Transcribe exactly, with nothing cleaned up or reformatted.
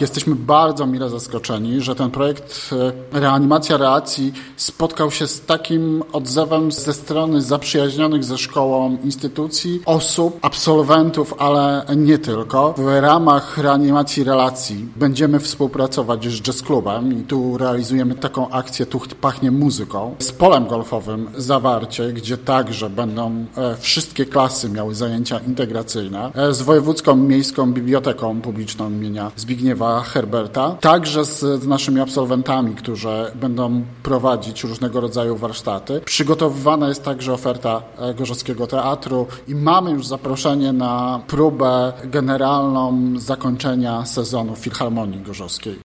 Jesteśmy bardzo mile zaskoczeni, że ten projekt Reanimacja Reakcji spotkał się z takim odzewem ze strony zaprzyjaźnionych ze szkołą instytucji, osób, absolwentów, ale nie tylko. W ramach Reanimacji Relacji będziemy współpracować z Jazz Clubem i tu realizujemy taką akcję Tu pachnie muzyką, z polem golfowym Zawarcie, gdzie także będą wszystkie klasy miały zajęcia integracyjne, z Wojewódzką Miejską Biblioteką Publiczną imienia Zbigniewa Herberta, także z, z naszymi absolwentami, którzy będą prowadzić różnego rodzaju warsztaty. Przygotowywana jest także oferta Gorzowskiego Teatru i mamy już zaproszenie na próbę generalną zakończenia sezonu Filharmonii Gorzowskiej.